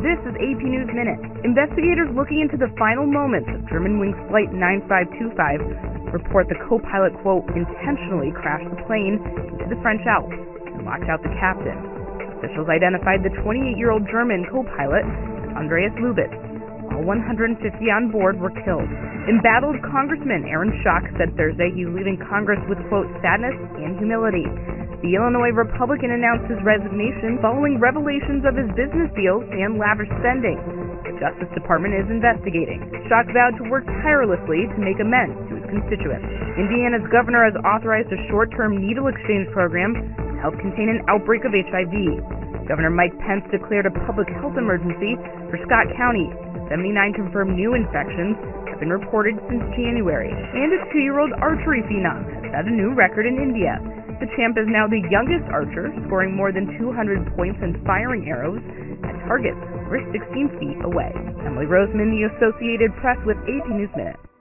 This is AP News Minute. Investigators looking into the final moments of Germanwings Flight 9525 report the co-pilot, quote, intentionally crashed the plane into the French Alps and locked out the captain. Officials identified the 28-year-old German co-pilot as Andreas Lubitz. All 150 on board were killed. Embattled Congressman Aaron Schock said Thursday he's leaving Congress with, quote, sadness and humility. The Illinois Republican announced his resignation following revelations of his business deals and lavish spending. The Justice Department is investigating. Schock vowed to work tirelessly to make amends to his constituents. Indiana's governor has authorized a short-term needle exchange program to help contain an outbreak of HIV. Governor Mike Pence declared a public health emergency for Scott County. 79 confirmed new infections have been reported since January. And a 2-year-old archery phenom has set a new record in India. The champ is now the youngest archer, scoring more than 200 points and firing arrows at targets over 16 feet away. Emily Roseman, The Associated Press with AP News Minute.